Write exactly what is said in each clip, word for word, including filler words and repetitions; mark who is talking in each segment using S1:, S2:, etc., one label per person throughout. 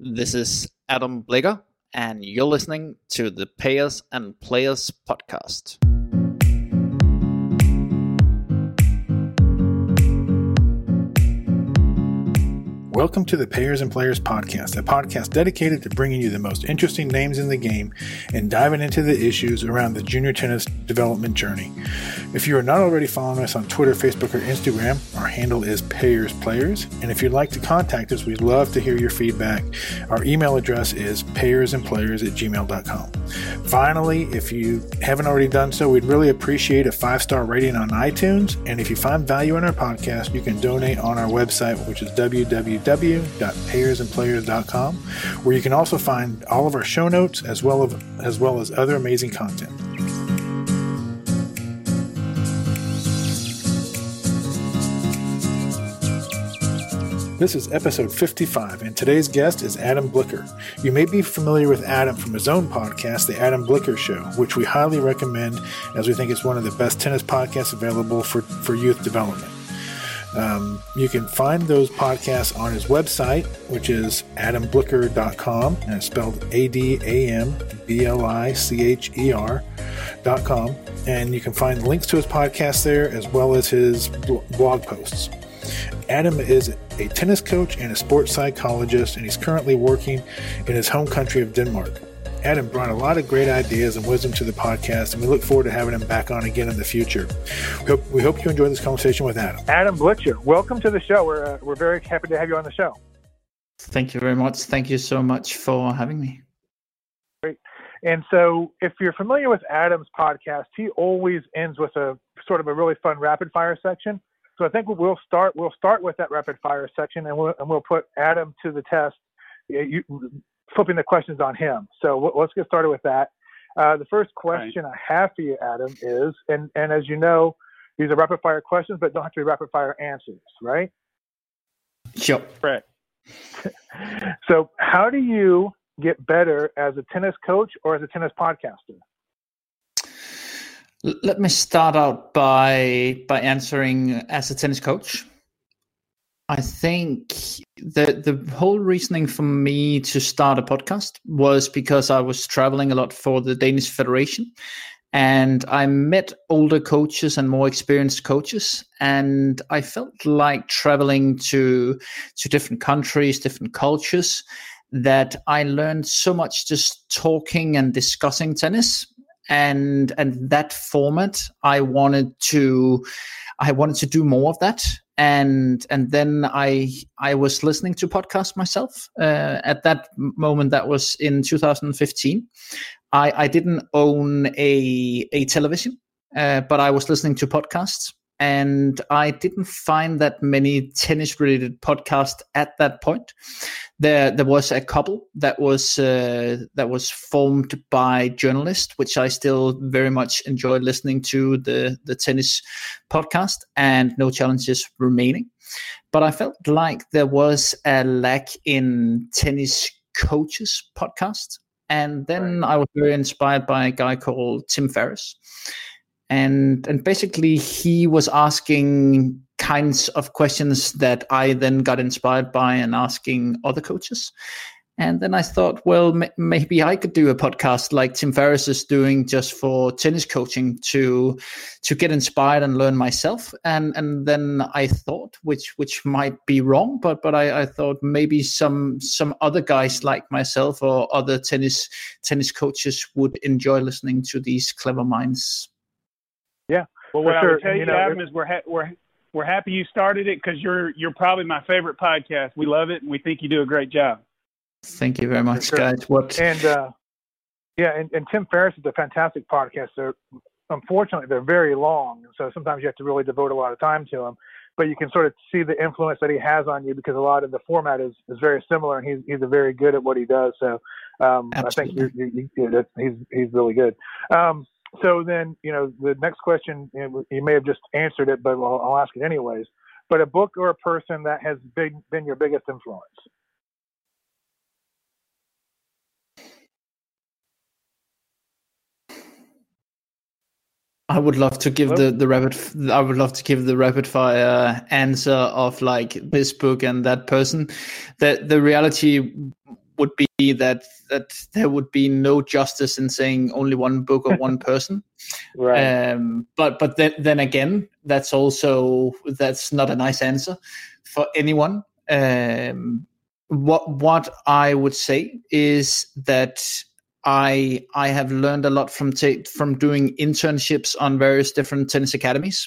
S1: This is Adam Blicker, and you're listening to the Payers and Players podcast.
S2: Welcome to the Payers and Players podcast, a podcast dedicated to bringing you the most interesting names in the game and diving into the issues around the junior tennis development journey. If you are not already following us on Twitter, Facebook, or Instagram, our handle is Payers Players. And if you'd like to contact us, we'd love to hear your feedback. Our email address is payersandplayers at gmail dot com. Finally, if you haven't already done so, we'd really appreciate a five-star rating on iTunes. And if you find value in our podcast, you can donate on our website, which is w w w dot payers and players dot com, where you can also find all of our show notes as well as, as well as other amazing content. This is episode fifty-five, and today's guest is Adam Blicker. You may be familiar with Adam from his own podcast, The Adam Blicker Show, which we highly recommend as we think it's one of the best tennis podcasts available for, for youth development. Um, you can find those podcasts on his website, which is adam blicker dot com, and it's spelled A D A M B L I C H E R dot com. And you can find links to his podcast there as well as his blog posts. Adam is a tennis coach and a sports psychologist, and he's currently working in his home country of Denmark. Adam brought a lot of great ideas and wisdom to the podcast, and we look forward to having him back on again in the future. We hope, we hope you enjoy this conversation with Adam.
S3: Adam Blicker, welcome to the show. We're uh, we're very happy to have you on the show.
S1: Thank you very much. Thank you so much for having me.
S3: Great. And so if you're familiar with Adam's podcast, he always ends with a sort of a really fun rapid fire section. So I think we'll start we'll start with that rapid fire section, and we'll and we'll put Adam to the test, you, flipping the questions on him. So let's get started with that. Uh, the first question right. I have for you, Adam, is, and, and as you know, these are rapid fire questions, but don't have to be rapid fire answers, right?
S1: Sure.
S3: Right. So how do you get better as a tennis coach or as a tennis podcaster?
S1: Let me start out by by answering as a tennis coach. I think the the whole reasoning for me to start a podcast was because I was traveling a lot for the Danish Federation, and I met older coaches and more experienced coaches, and I felt like traveling to to different countries, different cultures, that I learned so much just talking and discussing tennis. And and that format, I wanted to, I wanted to do more of that. And and then I I was listening to podcasts myself. Uh, at that moment, that was in two thousand fifteen. I I didn't own a a television, uh, but I was listening to podcasts, and I didn't find that many tennis related podcasts at that point. There, there was a couple that was uh, that was formed by journalists, which I still very much enjoy listening to, the the tennis podcast, and No Challenges Remaining. But I felt like there was a lack in tennis coaches podcast, and then I was very inspired by a guy called Tim Ferriss, and and basically he was asking kinds of questions that I then got inspired by and asking other coaches. And then I thought, well, m- maybe I could do a podcast like Tim Ferriss is doing just for tennis coaching to to get inspired and learn myself. And and then I thought, which which might be wrong, but but I, I thought maybe some some other guys like myself or other tennis tennis coaches would enjoy listening to these clever minds.
S3: Yeah.
S4: Well, what
S3: sure.
S4: I would tell you,
S3: you know,
S4: Adam, is we're ha- we're We're happy you started it because you're you're probably my favorite podcast. We love it, and we think you do a great job.
S1: Thank you very much,
S3: sure.
S1: guys. What?
S3: And uh, yeah, and, and Tim Ferriss is a fantastic podcast. They're, unfortunately, they're very long, so sometimes you have to really devote a lot of time to them. But you can sort of see the influence that he has on you because a lot of the format is, is very similar, and he's he's very good at what he does. So um, I think you, you, you, he's he's really good. Um, So then, you know, the next question, you know, you may have just answered it, but I'll, I'll ask it anyways. But a book or a person that has been, been your biggest influence?
S1: I would love to give the, the rapid. I would love to give the rapid fire answer of like this book and that person. The the reality would be that that there would be no justice in saying only one book or one person.
S3: Right.
S1: Um, but but then then again, that's also that's not a nice answer for anyone. Um, what what I would say is that I I have learned a lot from ta- from doing internships on various different tennis academies.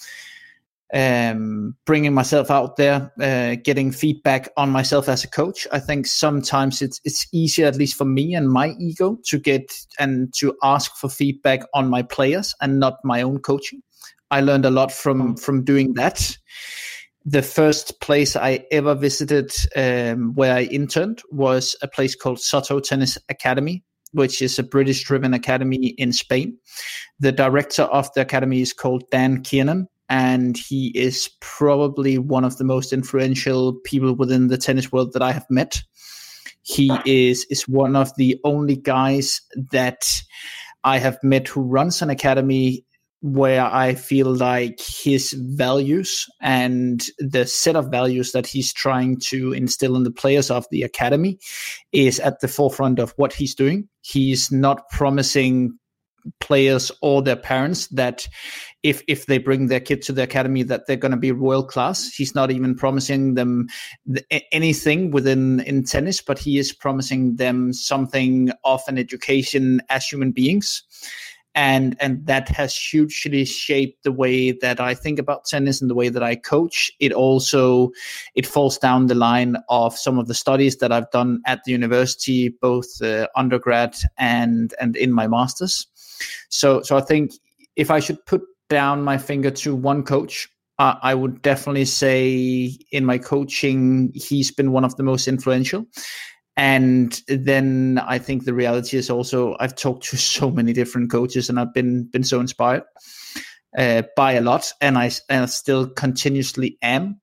S1: Um, bringing myself out there, uh, getting feedback on myself as a coach. I think sometimes it's it's easier, at least for me and my ego, to get and to ask for feedback on my players and not my own coaching. I learned a lot from from doing that. The first place I ever visited um, where I interned was a place called Soto Tennis Academy, which is a British-driven academy in Spain. The director of the academy is called Dan Kiernan, and he is probably one of the most influential people within the tennis world that I have met. He is is one of the only guys that I have met who runs an academy where I feel like his values and the set of values that he's trying to instill in the players of the academy is at the forefront of what he's doing. He's not promising players or their parents that if if they bring their kid to the academy that they're going to be world class. He's not even promising them th- anything within in tennis, but he is promising them something of an education as human beings. And and that has hugely shaped the way that I think about tennis and the way that I coach. It also it falls down the line of some of the studies that I've done at the university, both uh, undergrad and and in my masters. So so I think if I should put down my finger to one coach, uh, I would definitely say in my coaching he's been one of the most influential. And then I think the reality is also I've talked to so many different coaches and I've been been so inspired uh, by a lot, and I, and I still continuously am.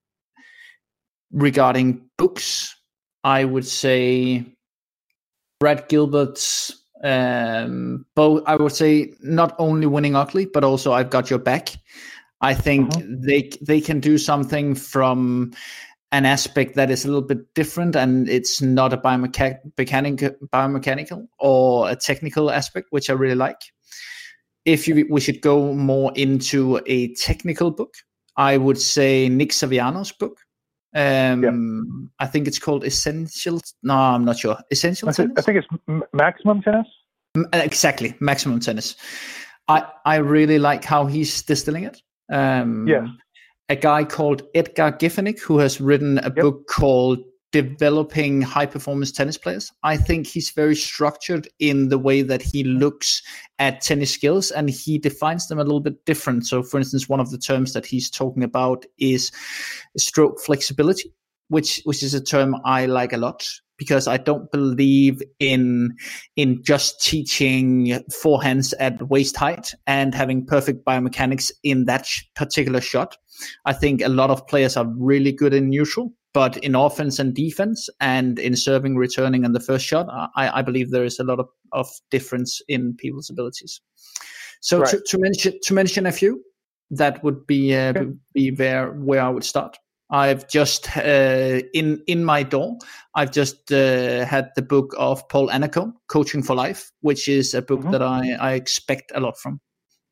S1: Regarding books, I would say Brad Gilbert's um, both. I would say not only Winning Ugly, but also I've Got Your Back. I think uh-huh. they they can do something from an aspect that is a little bit different, and it's not a biomecha- mechanic- biomechanical or a technical aspect, which I really like. If you, we should go more into a technical book, I would say Nick Saviano's book. Um, yeah. I think it's called Essential. No, I'm not sure. Essential
S3: I think,
S1: Tennis?
S3: I think it's M- Maximum Tennis.
S1: Exactly, Maximum Tennis. I, I really like how he's distilling it. Um,
S3: yeah.
S1: A guy called Edgar Giffenick, who has written a yep. book called Developing High Performance Tennis Players. I think he's very structured in the way that he looks at tennis skills, and he defines them a little bit different. So, for instance, one of the terms that he's talking about is stroke flexibility, which which is a term I like a lot, because I don't believe in in just teaching forehands at waist height and having perfect biomechanics in that particular shot. I think a lot of players are really good in neutral, but in offense and defense and in serving, returning, and the first shot, I, I believe there is a lot of, of difference in people's abilities. So right. to, to mention to mention a few, that would be uh, okay. be where where I would start. I've just uh, in in my door. I've just uh, had the book of Paul Annacone, Coaching for Life, which is a book mm-hmm. that I, I expect a lot from.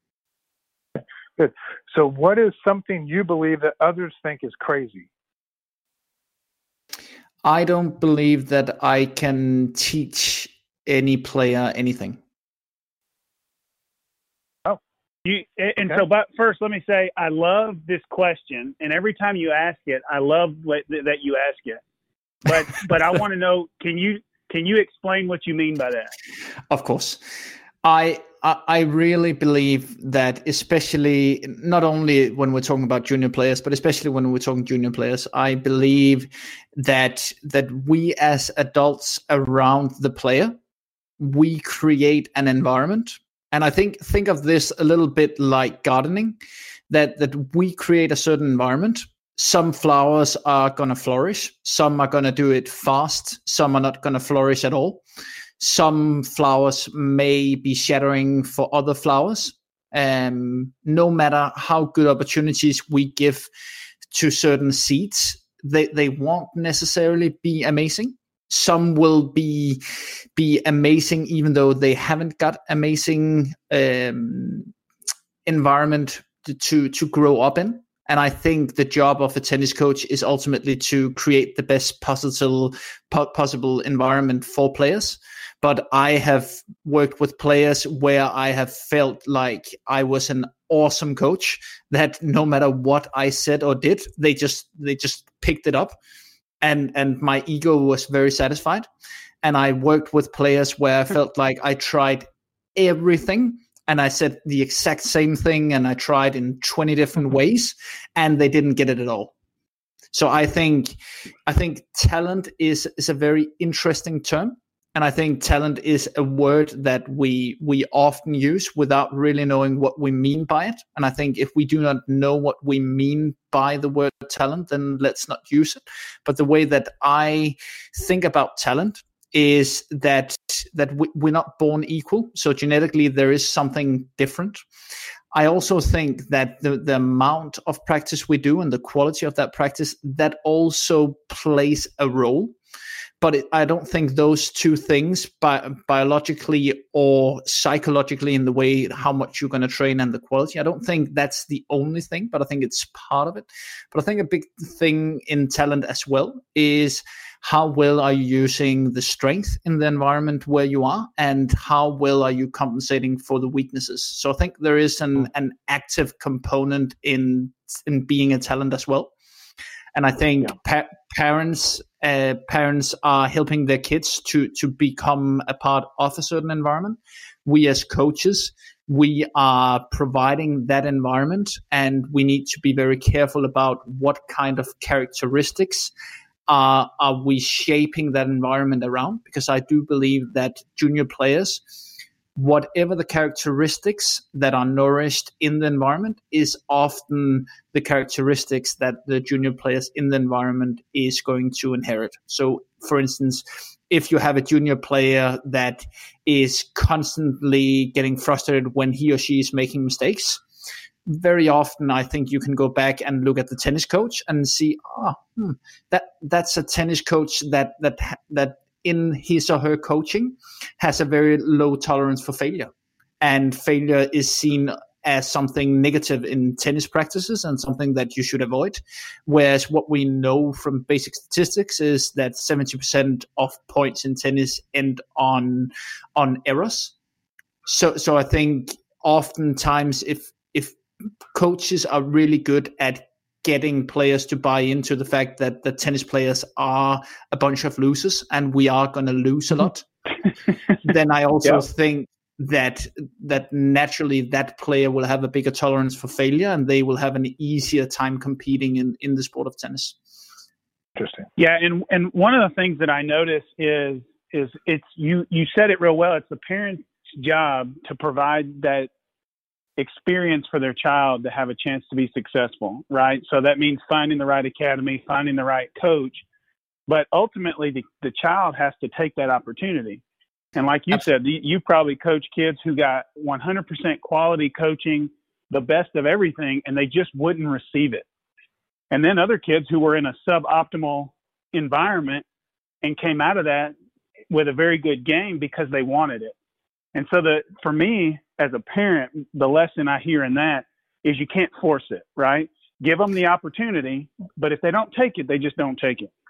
S3: Good. So, what is something you believe that others think is crazy?
S1: I don't believe that I can teach any player anything.
S3: Oh,
S4: you and
S3: okay.
S4: so. But first, let me say I love this question, and every time you ask it, I love what, that you ask it. But but I want to know: can you can you explain what you mean by that?
S1: Of course, I. I really believe that, especially not only when we're talking about junior players, but especially when we're talking junior players, I believe that that we as adults around the player, we create an environment. And I think think of this a little bit like gardening, that that we create a certain environment. Some flowers are going to flourish. Some are going to do it fast. Some are not going to flourish at all. Some flowers may be shattering for other flowers. Um, no matter how good opportunities we give to certain seeds, they, they won't necessarily be amazing. some will be be amazing even though they haven't got amazing um, environment to, to to grow up in. And I think the job of a tennis coach is ultimately to create the best possible possible environment for players. But I have worked with players where I have felt like I was an awesome coach, that no matter what I said or did, they just they just picked it up, and and my ego was very satisfied. And I worked with players where I felt like I tried everything, and I said the exact same thing, and I tried in twenty different ways, and they didn't get it at all. So I think I think talent is is a very interesting term. And I think talent is a word that we we often use without really knowing what we mean by it. And I think if we do not know what we mean by the word talent, then let's not use it. But the way that I think about talent is that that we, we're not born equal. So genetically, there is something different. I also think that the, the amount of practice we do and the quality of that practice, that also plays a role. But it, I don't think those two things, bi- biologically or psychologically, in the way how much you're going to train and the quality, I don't think that's the only thing, but I think it's part of it. But I think a big thing in talent as well is how well are you using the strength in the environment where you are, and how well are you compensating for the weaknesses. So I think there is an, an active component in in being a talent as well. And I think yeah. pa- parents uh, parents are helping their kids to to become a part of a certain environment. We as coaches, we are providing that environment, and we need to be very careful about what kind of characteristics are, are we shaping that environment around. Because I do believe that junior players, whatever the characteristics that are nourished in the environment, is often the characteristics that the junior players in the environment is going to inherit. So, for instance, if you have a junior player that is constantly getting frustrated when he or she is making mistakes, very often I think you can go back and look at the tennis coach and see, oh, hmm, that that's a tennis coach that that that in his or her coaching has a very low tolerance for failure. And failure is seen as something negative in tennis practices and something that you should avoid. Whereas what we know from basic statistics is that seventy percent of points in tennis end on on errors. So so I think oftentimes if if coaches are really good at getting players to buy into the fact that the tennis players are a bunch of losers and we are going to lose a lot, then I also yep. think that that naturally that player will have a bigger tolerance for failure, and they will have an easier time competing in, in the sport of tennis.
S3: Interesting.
S4: Yeah, and and one of the things that I notice is is it's you you said it real well. It's the parent's job to provide that experience for their child to have a chance to be successful, right? So that means finding the right academy, finding the right coach, but ultimately the, the child has to take that opportunity. And like you Absolutely. said, you probably coach kids who got one hundred percent quality coaching, the best of everything, and they just wouldn't receive it. And then other kids who were in a suboptimal environment and came out of that with a very good game because they wanted it. And so the, for me as a parent, the lesson I hear in that is you can't force it, right? Give them the opportunity, but if they don't take it, they just don't take it.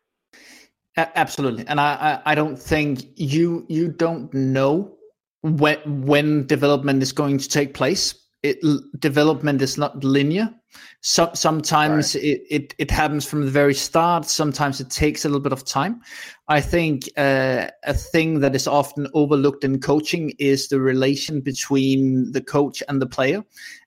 S1: Absolutely. And I, I don't think you you don't know when when development is going to take place. It, development is not linear. So, sometimes right. it, it, it happens from the very start. Sometimes it takes a little bit of time. I think uh, a thing that is often overlooked in coaching is the relation between the coach and the player.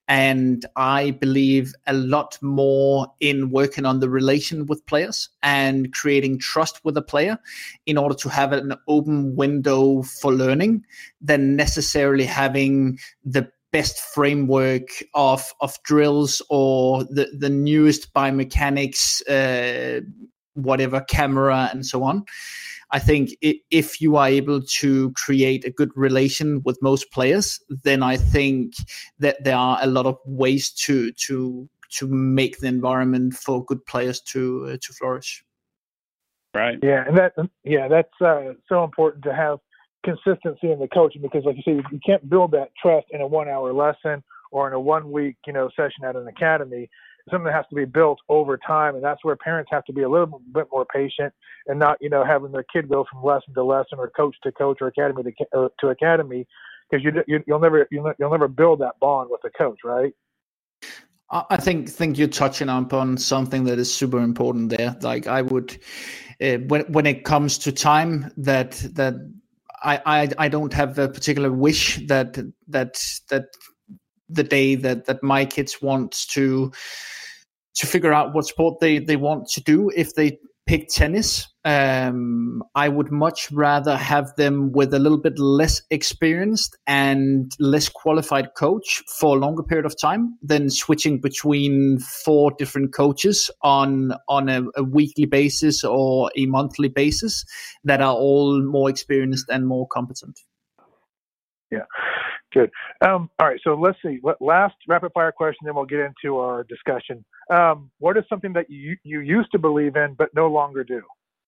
S1: And I believe a lot more in working on the relation with players and creating trust with a player in order to have an open window for learning than necessarily having the best framework of of drills or the, the newest biomechanics, uh, whatever camera and so on. I think if you are able to create a good relation with most players, then I think that there are a lot of ways to to to make the environment for good players to uh, to flourish.
S4: Right.
S3: Yeah, and that yeah, that's uh, so important to have consistency in the coaching, because, like you say, you can't build that trust in a one-hour lesson or in a one-week, you know, session at an academy. Something that has to be built over time, and that's where parents have to be a little bit more patient and not, you know, having their kid go from lesson to lesson or coach to coach or academy to uh, to academy, because you, you you'll never you'll, you'll never build that bond with the coach, right?
S1: I think think you're touching upon something that is super important there. Like I would, uh, when when it comes to time, that that I, I I don't have a particular wish that that that the day that that my kids want to to figure out what sport they they want to do. If they pick tennis, um, I would much rather have them with a little bit less experienced and less qualified coach for a longer period of time than switching between four different coaches on on a, a weekly basis or a monthly basis that are all more experienced and more competent.
S3: Yeah, good. Um, all right, so let's see. Last rapid fire question, then we'll get into our discussion. Um, what is something that you you used to believe in but no longer do?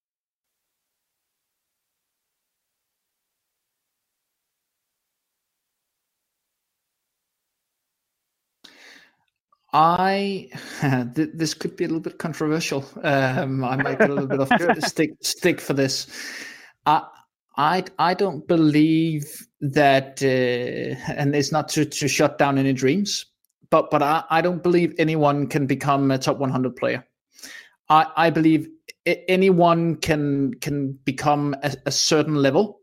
S1: I th- this could be a little bit controversial. Um, I might get a little bit of stick stick for this. I I I don't believe that, uh, and it's not to, to shut down any dreams, but but I, I don't believe anyone can become a top one hundred player. I I believe anyone can can become a, a certain level.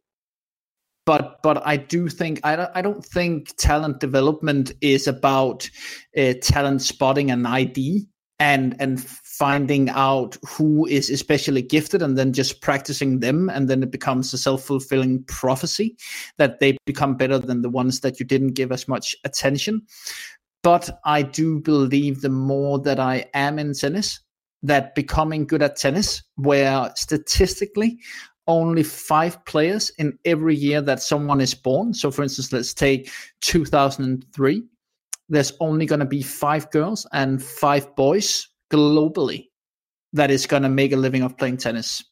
S1: But but I do think I don't I don't think talent development is about uh, talent spotting and I D and and finding out who is especially gifted and then just practicing them, and then it becomes a self-fulfilling prophecy that they become better than the ones that you didn't give as much attention. But I do believe the more that I am in tennis, that becoming good at tennis, where statistically only five players in every year that someone is born. So for instance, let's take two thousand three. There's only going to be five girls and five boys globally that is going to make a living of playing tennis.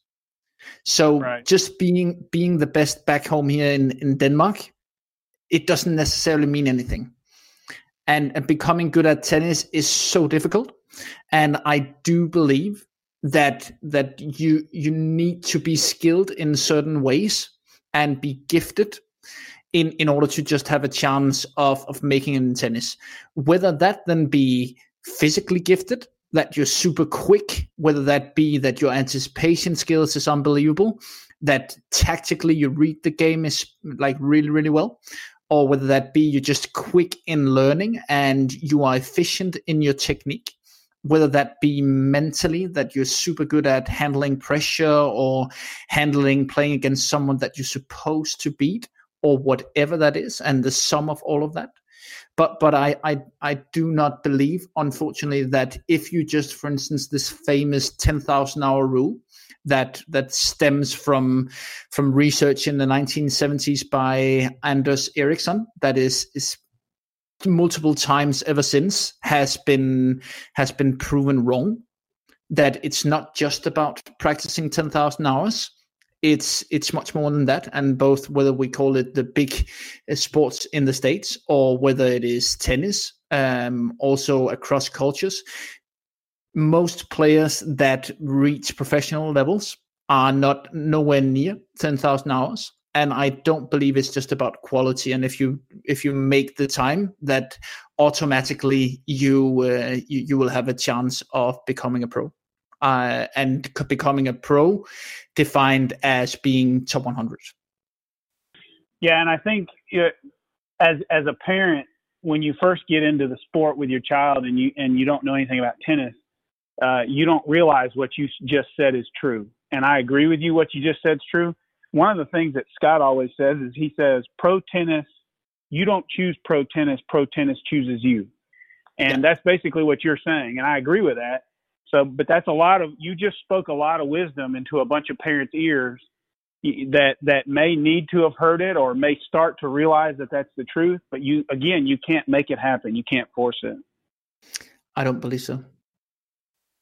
S1: So right. just being being the best back home here in, in Denmark, it doesn't necessarily mean anything. And, and becoming good at tennis is so difficult. And I do believe that that you you need to be skilled in certain ways and be gifted in in order to just have a chance of of making it in tennis. Whether that then be physically gifted, that you're super quick, whether that be that your anticipation skills is unbelievable, that tactically you read the game is like really really well, or whether that be you're just quick in learning and you are efficient in your technique. Whether that be mentally, that you're super good at handling pressure or handling playing against someone that you're supposed to beat, or whatever that is, and the sum of all of that. But but I I, I do not believe, unfortunately, that if you just, for instance, this famous ten thousand hour rule that that stems from from research in the nineteen seventies by Anders Ericsson, that is is multiple times ever since has been has been proven wrong, that it's not just about practicing ten thousand hours. It's it's much more than that, and both whether we call it the big uh, sports in the States or whether it is tennis, um, also across cultures, most players that reach professional levels are not nowhere near ten thousand hours. And I don't believe it's just about quality. And if you if you make the time, that automatically you uh, you, you will have a chance of becoming a pro. Uh, and becoming a pro defined as being top one hundred.
S4: Yeah, and I think you know, as as a parent, when you first get into the sport with your child and you and you don't know anything about tennis, uh, you don't realize what you just said is true. And I agree with you. What you just said is true. One of the things that Scott always says is he says, pro tennis, you don't choose pro tennis, pro tennis chooses you. And yeah. that's basically what you're saying. And I agree with that. So, but that's a lot of, you just spoke a lot of wisdom into a bunch of parents' ears that, that may need to have heard it or may start to realize that that's the truth. But you, again, you can't make it happen. You can't force it.
S1: I don't believe so.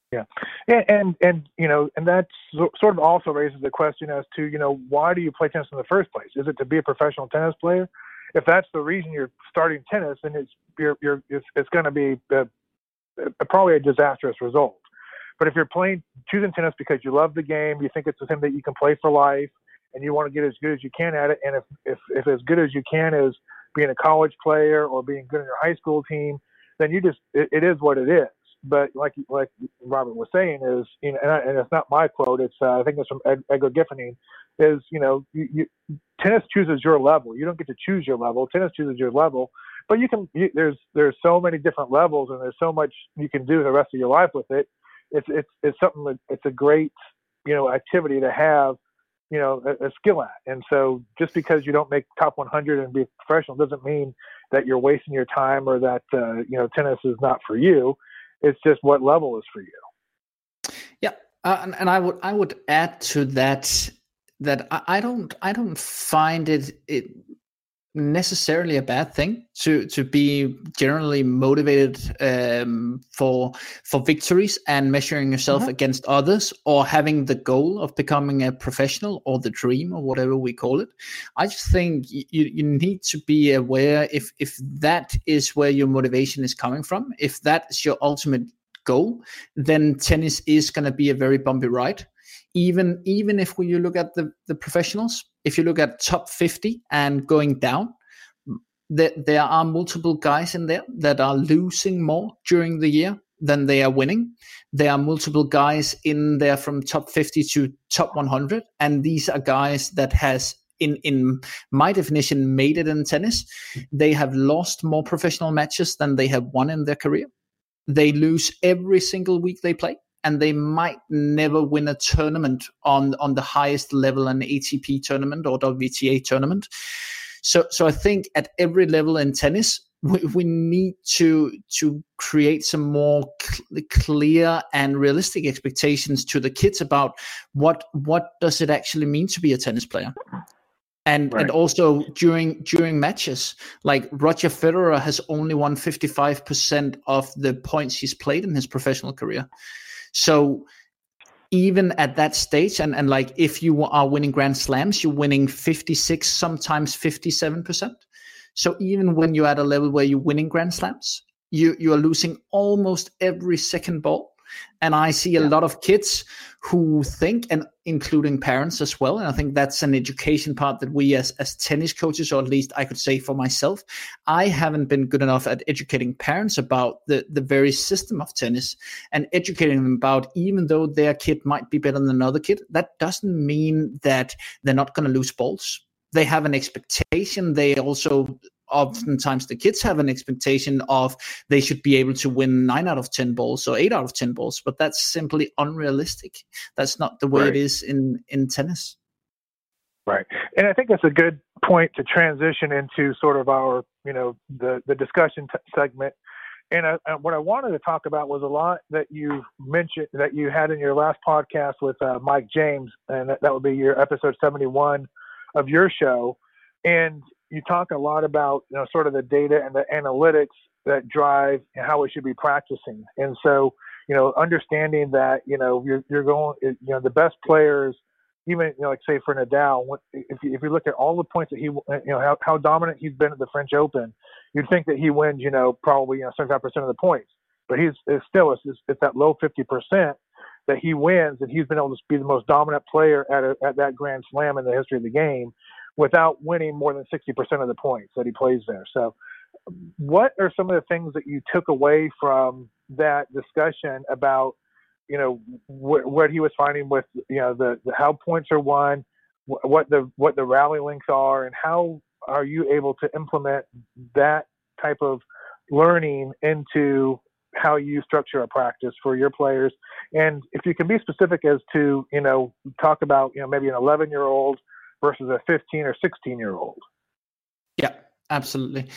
S3: Yeah, and, and and you know, and that sort of also raises the question as to, you know, why do you play tennis in the first place? Is it to be a professional tennis player? If that's the reason you're starting tennis, then it's you're you're it's, it's going to be a, a, probably a disastrous result. But if you're playing choosing tennis because you love the game, you think it's something that you can play for life, and you want to get as good as you can at it, and if if if as good as you can is being a college player or being good in your high school team, then you just it, it is what it is. But like like Robert was saying is, you know, and, I, and it's not my quote. It's uh, I think it's from Ed, Edgar Giffening. Is you know, you, you, tennis chooses your level. You don't get to choose your level. Tennis chooses your level. But you can. You, there's there's so many different levels, and there's so much you can do the rest of your life with it. It's it's it's something that it's a great you know activity to have you know a, a skill at. And so just because you don't make top one hundred and be a professional doesn't mean that you're wasting your time or that uh, you know tennis is not for you. It's just what level is for you.
S1: Yeah, uh, and, and I would I would add to that that I, I don't I don't find it it necessarily a bad thing to to be generally motivated um, for for victories and measuring yourself mm-hmm. against others, or having the goal of becoming a professional, or the dream, or whatever we call it. I just think you you need to be aware if if that is where your motivation is coming from. If that's your ultimate goal, then tennis is going to be a very bumpy ride. Even even if when you look at the, the professionals, if you look at top fifty and going down, there, there are multiple guys in there that are losing more during the year than they are winning. There are multiple guys in there from top fifty to top one hundred, and these are guys that has, in, in my definition, made it in tennis. They have lost more professional matches than they have won in their career. They lose every single week they play. And they might never win a tournament on, on the highest level, an A T P tournament or W T A tournament. So so I think at every level in tennis, we, we need to to create some more cl- clear and realistic expectations to the kids about what what does it actually mean to be a tennis player. And right. and also during during matches, like Roger Federer has only won fifty-five percent of the points he's played in his professional career. So even at that stage, and, and like if you are winning Grand Slams, you're winning fifty-six, sometimes fifty-seven percent. So even when you're at a level where you're winning Grand Slams, you, you are losing almost every second ball. And I see a yeah. lot of kids who think, and including parents as well, and I think that's an education part that we as, as tennis coaches, or at least I could say for myself, I haven't been good enough at educating parents about the, the very system of tennis, and educating them about, even though their kid might be better than another kid, that doesn't mean that they're not going to lose balls. They have an expectation. They also, oftentimes the kids have an expectation of they should be able to win nine out of ten balls or eight out of ten balls, but that's simply unrealistic. That's not the way right. it is in, in tennis.
S3: Right. And I think that's a good point to transition into sort of our, you know, the, the discussion t- segment. And I, I, what I wanted to talk about was a lot that you mentioned, that you had in your last podcast with uh, Mike James, and that, that would be your episode seventy-one of your show. And you talk a lot about, you know, sort of the data and the analytics that drive how we should be practicing. And so, you know, understanding that, you know, you're, you're going, you know, the best players, even, you know, like say for Nadal, if you, if you look at all the points that he, you know, how, how dominant he's been at the French Open, you'd think that he wins, you know, probably, you know, seventy-five percent of the points, but he's it's still, it's, it's that low fifty percent that he wins, and he's been able to be the most dominant player at a, at that Grand Slam in the history of the game, without winning more than sixty percent of the points that he plays there. So what are some of the things that you took away from that discussion about, you know, wh- what he was finding with, you know, the, the how points are won, wh- what the what the rally links are, and how are you able to implement that type of learning into how you structure a practice for your players? And if you can be specific as to, you know, talk about, you know, maybe an eleven-year-old versus a fifteen or sixteen year old.
S1: Yeah, absolutely.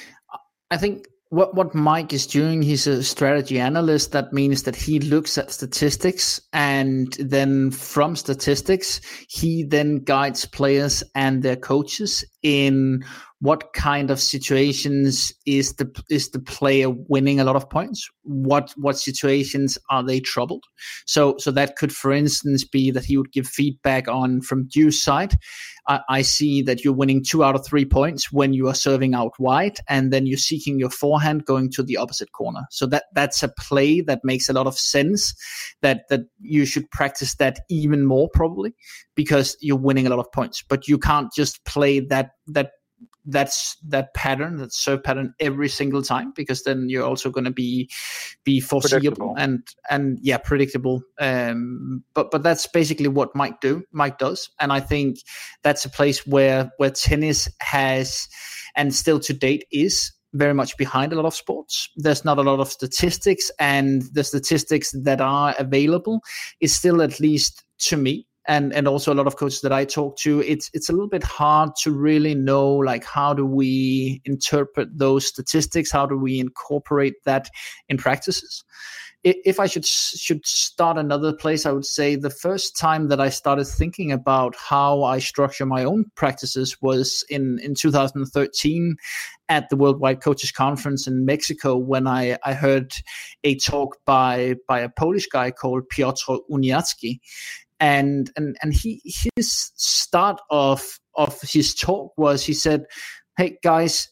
S1: I think what, what Mike is doing, he's a strategy analyst. That means that he looks at statistics, and then from statistics, he then guides players and their coaches in what kind of situations is the is the player winning a lot of points? What what situations are they troubled? So so that could, for instance, be that he would give feedback on from Due's side. I, I see that you're winning two out of three points when you are serving out wide, and then you're seeking your forehand going to the opposite corner. So that that's a play that makes a lot of sense. That that you should practice that even more probably, because you're winning a lot of points. But you can't just play that that. That's that pattern, that serve pattern every single time, because then you're also going to be be foreseeable and and yeah, predictable. Um, but but that's basically what Mike do. Mike does, and I think that's a place where where tennis has, and still to date is, very much behind a lot of sports. There's not a lot of statistics, and the statistics that are available is still, at least to me, and and also a lot of coaches that I talk to, it's it's a little bit hard to really know, like, how do we interpret those statistics? How do we incorporate that in practices? If I should should start another place, I would say the first time that I started thinking about how I structure my own practices was in, in two thousand thirteen at the Worldwide Coaches Conference in Mexico, when I, I heard a talk by by a Polish guy called Piotr Uniacki. And and and he his start of of his talk was, he said, "Hey guys,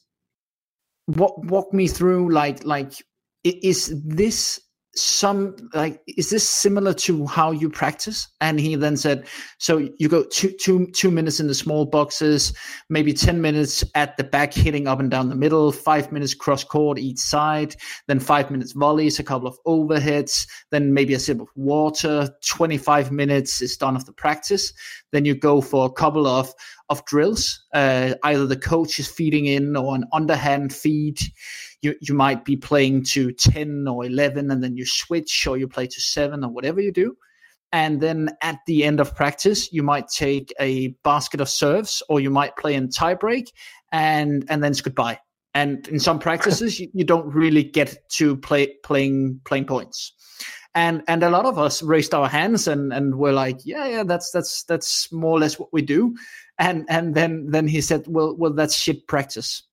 S1: walk walk me through, like like is this some like is this similar to how you practice?" And he then said, "So you go two two two minutes in the small boxes, maybe ten minutes at the back hitting up and down the middle, five minutes cross court each side, then five minutes volleys, a couple of overheads, then maybe a sip of water. twenty-five minutes is done of the practice. Then you go for a couple of of drills. Uh, either the coach is feeding in or an underhand feed. You you might be playing to ten or eleven, and then you switch, or you play to seven, or whatever you do. And then at the end of practice, you might take a basket of serves, or you might play in tiebreak, and and then it's goodbye." And in some practices, you, you don't really get to play playing playing points. And and a lot of us raised our hands and and were like, yeah, yeah, that's that's that's more or less what we do. And and then then he said, well, well, that's shit practice.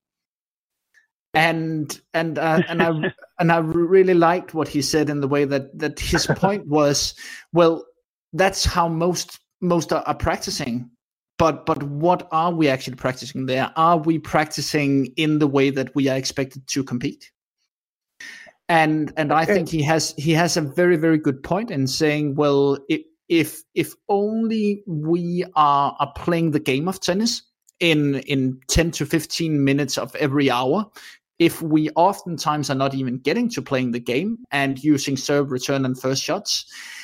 S1: And and uh, and I and I really liked what he said, in the way that that his point was, well, that's how most most are, are practicing. But but what are we actually practicing there? Are we practicing in the way that we are expected to compete? And and I think he has he has a very, very good point in saying, well, if if, if only we are, are playing the game of tennis in in ten to fifteen minutes of every hour, if we oftentimes are not even getting to playing the game and using serve, return, and first shots,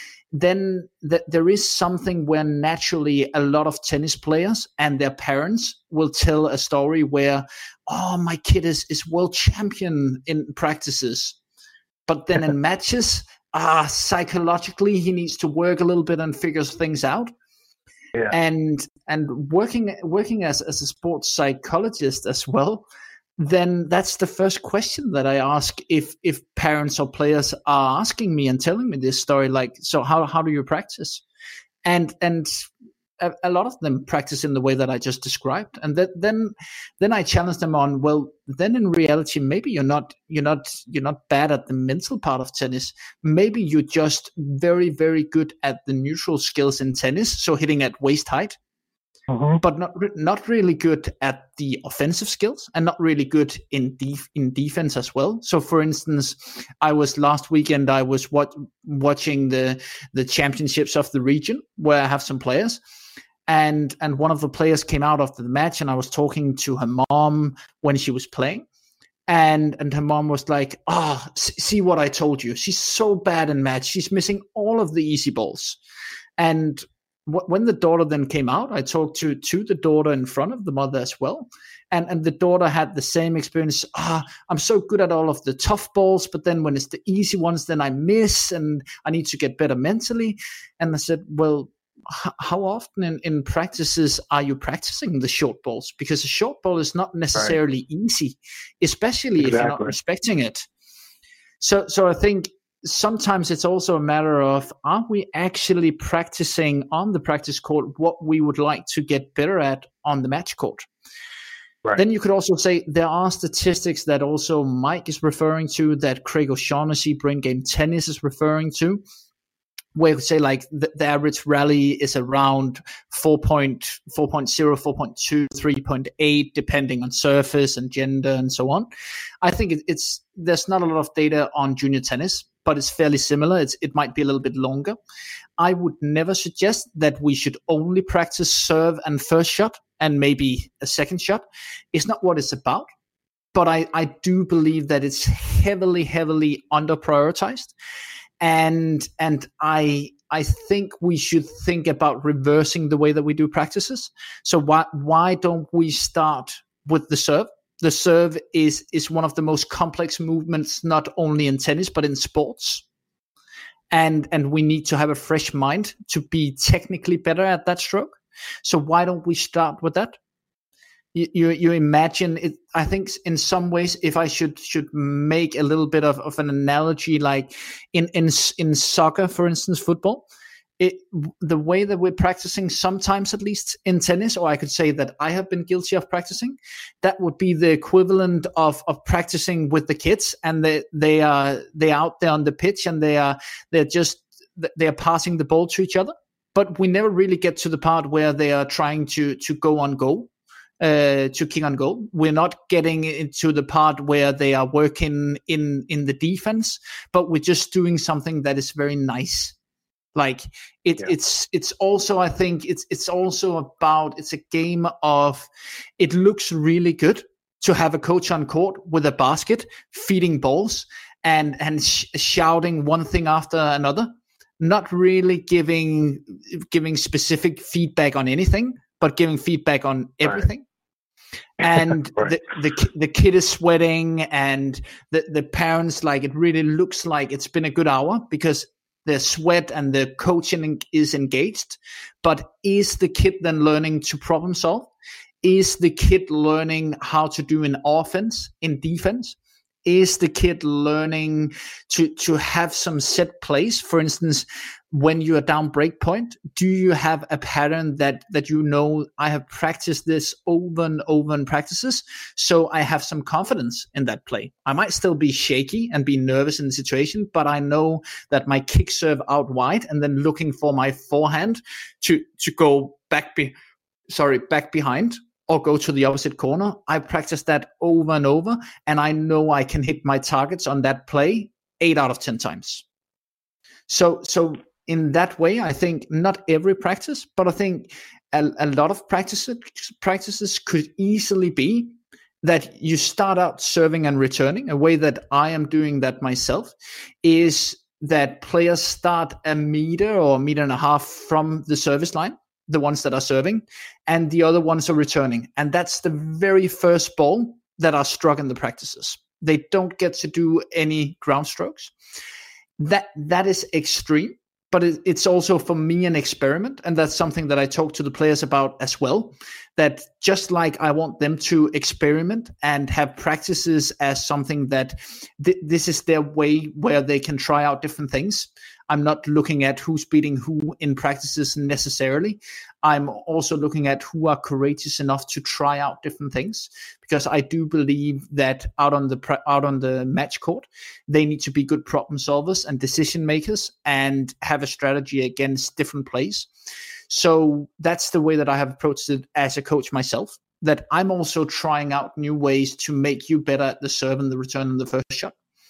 S1: then th- there is something where naturally a lot of tennis players and their parents will tell a story where, oh, my kid is, is world champion in practices. But then in matches, ah, psychologically, he needs to work a little bit and figures things out. Yeah. And and working working as, as a sports psychologist as well, then that's the first question that I ask if if parents or players are asking me and telling me this story, like, so how how do you practice? And and a, a lot of them practice in the way that I just described. And that, then then I challenge them on, well, then in reality, maybe you're not you're not you're not bad at the mental part of tennis. Maybe you're just very, very good at the neutral skills in tennis, so hitting at waist height. Mm-hmm. But not not really good at the offensive skills, and not really good in def- in defense as well. So, for instance, I was last weekend. I was wat- watching the the championships of the region, where I have some players, and and one of the players came out after the match, and I was talking to her mom when she was playing, and and her mom was like, "Ah, oh, see what I told you? She's so bad in match. She's missing all of the easy balls," and when the daughter then came out, I talked to to the daughter in front of the mother as well. And and the daughter had the same experience. Ah, I'm so good at all of the tough balls, but then when it's the easy ones, then I miss, and I need to get better mentally. And I said, well, h- how often in, in practices are you practicing the short balls? Because a short ball is not necessarily right. easy, especially exactly. if you're not respecting it. So so I think sometimes it's also a matter of, are we actually practicing on the practice court what we would like to get better at on the match court?
S3: Right.
S1: Then you could also say there are statistics that also Mike is referring to, that Craig O'Shaughnessy, Brain Game Tennis, is referring to, where you could say like the, the average rally is around four point zero, four point two, three point eight, depending on surface and gender and so on. I think it, it's there's not a lot of data on junior tennis, but it's fairly similar. It's, it might be a little bit longer. I would never suggest that we should only practice serve and first shot and maybe a second shot. It's not what it's about. But I, I do believe that it's heavily, heavily under prioritized. And and I I think we should think about reversing the way that we do practices. So why why don't we start with the serve? The serve is is one of the most complex movements, not only in tennis but in sports. And and we need to have a fresh mind to be technically better at that stroke. So why don't we start with that? You, you you imagine it. I think in some ways, if I should should make a little bit of, of an analogy, like in in in soccer, for instance, football, it the way that we're practicing sometimes, at least in tennis, or I could say that I have been guilty of practicing, that would be the equivalent of of practicing with the kids, and they they are they out there on the pitch, and they are they're just they are passing the ball to each other, but we never really get to the part where they are trying to to go on goal. Uh, to kick on goal. We're not getting into the part where they are working in in the defense, but we're just doing something that is very nice. Like it, yeah. it's it's also I think it's it's also about it's a game of it looks really good to have a coach on court with a basket feeding balls and and sh- shouting one thing after another, not really giving giving specific feedback on anything, but giving feedback on everything. Right. And right. the, the the kid is sweating, and the, the parents, like, it really looks like it's been a good hour because the sweat and the coaching is engaged. But is the kid then learning to problem solve? Is the kid learning how to do an offense in defense? Is the kid learning to, to have some set plays? For instance, when you are down break point, do you have a pattern that, that you know, I have practiced this over and over in practices, so I have some confidence in that play. I might still be shaky and be nervous in the situation, but I know that my kick serve out wide and then looking for my forehand to, to go back, be, sorry, back behind, or go to the opposite corner. I practice that over and over, and I know I can hit my targets on that play eight out of ten times. So, so in that way, I think not every practice, but I think a, a lot of practices practices could easily be that you start out serving and returning. A way that I am doing that myself is that players start a meter or a meter and a half from the service line, the ones that are serving, and the other ones are returning. And that's the very first ball that are struck in the practices. They don't get to do any ground strokes. That that is extreme, but it, it's also for me an experiment. And that's something that I talk to the players about as well, that just like I want them to experiment and have practices as something that th- this is their way where they can try out different things. I'm not looking at who's beating who in practices necessarily. I'm also looking at who are courageous enough to try out different things, because I do believe that out on the pre- out on the match court, they need to be good problem solvers and decision makers and have a strategy against different plays. So that's the way that I have approached it as a coach myself, that I'm also trying out new ways to make you better at the serve and the return and the first shot.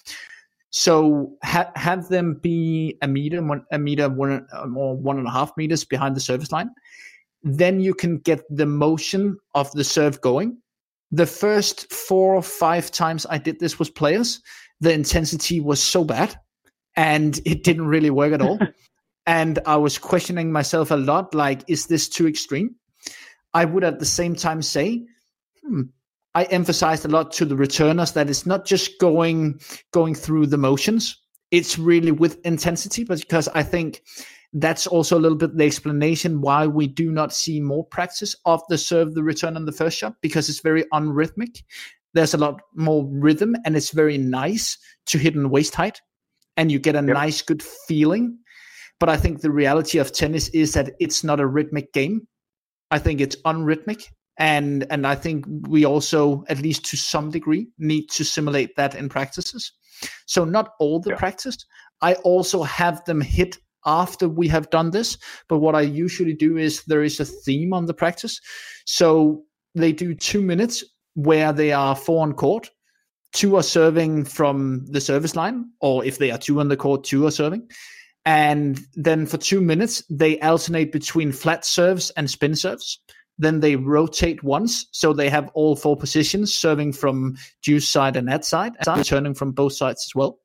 S1: So ha- have them be a meter, one, a meter, one or one and a half meters behind the service line. Then you can get the motion of the serve going. The first four or five times I did this with players, the intensity was so bad and it didn't really work at all. And I was questioning myself a lot, like, is this too extreme? I would at the same time say, hmm, I emphasized a lot to the returners that it's not just going going through the motions. It's really with intensity, but because I think that's also a little bit the explanation why we do not see more practice of the serve, the return, and the first shot, because it's very unrhythmic. There's a lot more rhythm, and it's very nice to hit in waist height, and you get a yep. nice, good feeling. But I think the reality of tennis is that it's not a rhythmic game. I think it's unrhythmic. And and I think we also, at least to some degree, need to simulate that in practices. So not all the yeah. practice. I also have them hit after we have done this. But what I usually do is there is a theme on the practice. So they do two minutes where they are four on court. Two are serving from the service line, or if they are two on the court, two are serving. And then for two minutes, they alternate between flat serves and spin serves. Then they rotate once, so they have all four positions, serving from juice side and net side, and returning from both sides as well.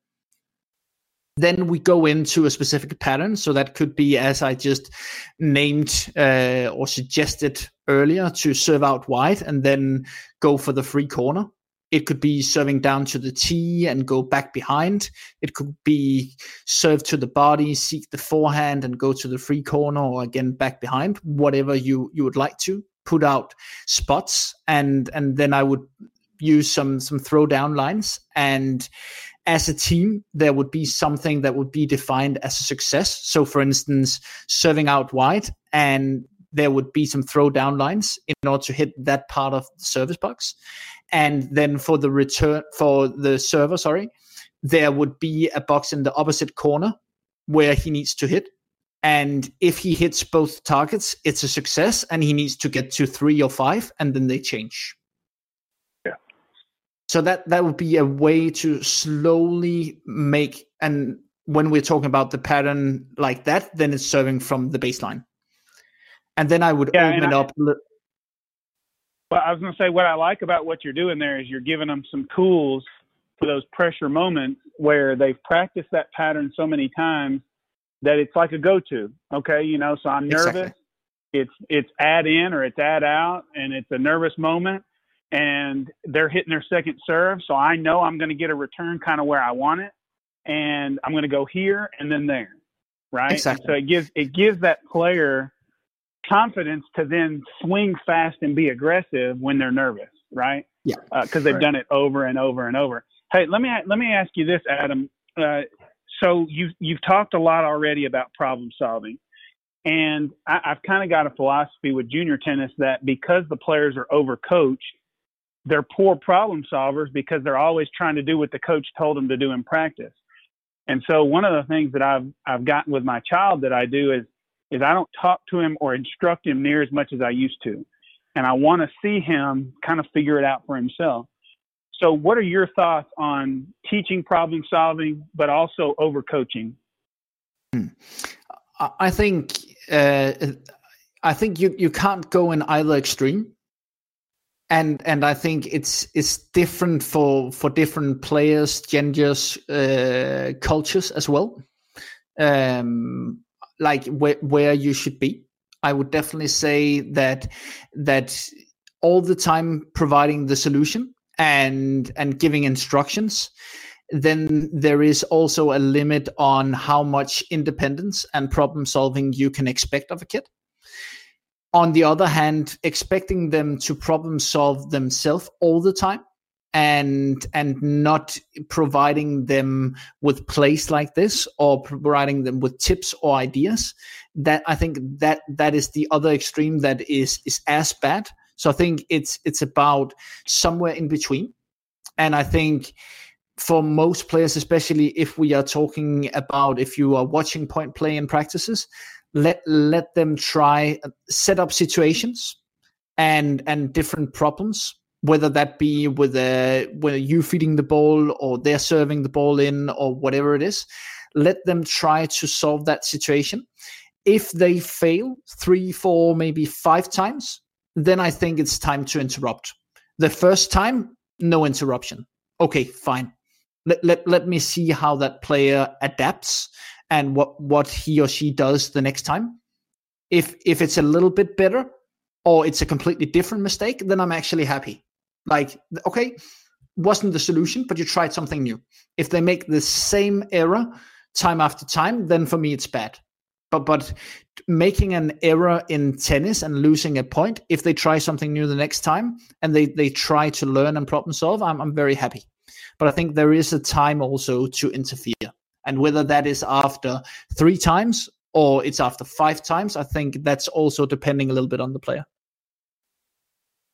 S1: Then we go into a specific pattern, so that could be, as I just named uh, or suggested earlier, to serve out wide and then go for the free corner. It could be serving down to the tee and go back behind. It could be serve to the body, seek the forehand and go to the free corner, or again back behind, whatever you, you would like to. Put out spots, and and then I would use some some throw down lines. And as a team, there would be something that would be defined as a success. So for instance, serving out wide, and there would be some throw down lines in order to hit that part of the service box. And then for the return, for the server, sorry, there would be a box in the opposite corner where he needs to hit. And if he hits both targets, it's a success, and he needs to get to three or five, and then they change.
S3: Yeah.
S1: So that, that would be a way to slowly make, and when we're talking about the pattern like that, then it's serving from the baseline. And then I would yeah, open it I, up.
S4: Well, I was going to say, what I like about what you're doing there is you're giving them some tools for those pressure moments where they've practiced that pattern so many times that it's like a go-to. Okay, you know, so I'm nervous. Exactly. It's it's add in or it's add out, and it's a nervous moment, and they're hitting their second serve, so I know I'm going to get a return kind of where I want it, and I'm going to go here and then there, right?
S1: Exactly.
S4: So it gives it gives that player confidence to then swing fast and be aggressive when they're nervous, right?
S1: Yeah,
S4: because uh, they've
S1: right.
S4: done it over and over and over. Hey, let me let me ask you this, Adam. Uh, so you've you've talked a lot already about problem solving, and I, I've kind of got a philosophy with junior tennis that because the players are overcoached, they're poor problem solvers because they're always trying to do what the coach told them to do in practice. And so one of the things that I've I've gotten with my child that I do is is I don't talk to him or instruct him near as much as I used to. And I want to see him kind of figure it out for himself. So what are your thoughts on teaching problem solving, but also overcoaching?
S1: I think uh, I think you, you can't go in either extreme. And and I think it's it's different for, for different players, genders, uh, cultures as well. Um, like where where you should be. I would definitely say that that all the time providing the solution and and giving instructions, then there is also a limit on how much independence and problem solving you can expect of a kid. On the other hand, expecting them to problem solve themselves all the time and and not providing them with plays like this or providing them with tips or ideas, that I think that that is the other extreme that is is as bad. So I think it's it's about somewhere in between. And I think for most players, especially if we are talking about if you are watching point play in practices, let let them try set up situations and and different problems, whether that be with a whether you feeding the ball or they're serving the ball in or whatever it is. Let them try to solve that situation. If they fail three, four, maybe five times, then I think it's time to interrupt. The first time, no interruption. Okay, fine. Let, let, let me see how that player adapts and what, what he or she does the next time. If if it's a little bit better or it's a completely different mistake, then I'm actually happy. Like, okay, wasn't the solution, but you tried something new. If they make the same error time after time, then for me it's bad. But but making an error in tennis and losing a point, if they try something new the next time and they, they try to learn and problem solve, I'm I'm very happy. But I think there is a time also to interfere. And whether that is after three times or it's after five times, I think that's also depending a little bit on the player.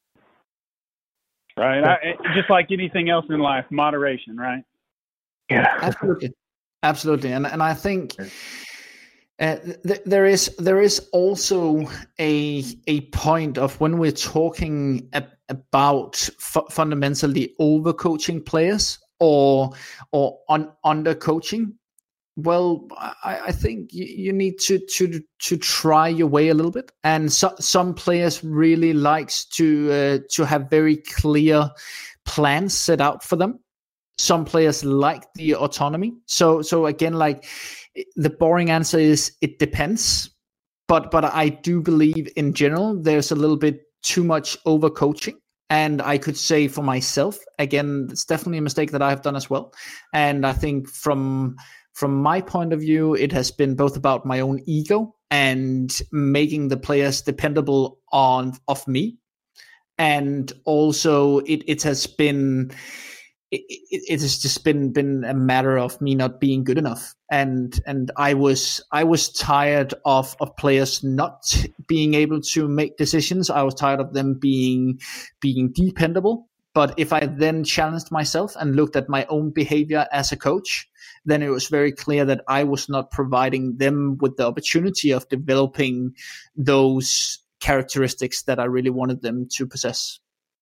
S4: Right. I, just like anything else in life, moderation, right?
S3: Yeah,
S1: absolutely, absolutely, and and I think uh, th- there is there is also a a point of when we're talking ab- about fu- fundamentally overcoaching players or or un- under-coaching. Well, I, I think you, you need to to to try your way a little bit, and so, some players really likes to uh, to have very clear plans set out for them. Some players like the autonomy. So so again, like the boring answer is it depends. But but I do believe in general there's a little bit too much overcoaching. And I could say for myself, again, it's definitely a mistake that I've done as well. And I think from From my point of view, it has been both about my own ego and making the players dependable on of me, and also it it has been it, it, it has just been been a matter of me not being good enough, and and I was I was tired of of players not being able to make decisions. I was tired of them being being dependable. But if I then challenged myself and looked at my own behavior as a coach, then it was very clear that I was not providing them with the opportunity of developing those characteristics that I really wanted them to possess.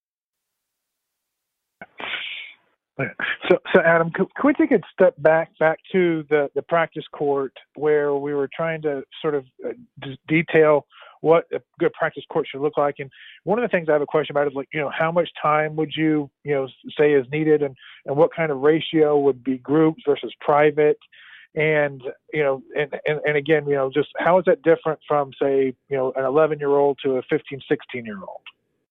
S3: So, so Adam, could, could we take a step back, back to the, the practice court where we were trying to sort of uh, d- detail what a good practice court should look like? And one of the things I have a question about is, like, you know, how much time would you, you know, say is needed, and, and what kind of ratio would be groups versus private? And, you know, and, and, and again, you know, just how is that different from, say, you know, an eleven year old to a fifteen, sixteen year old?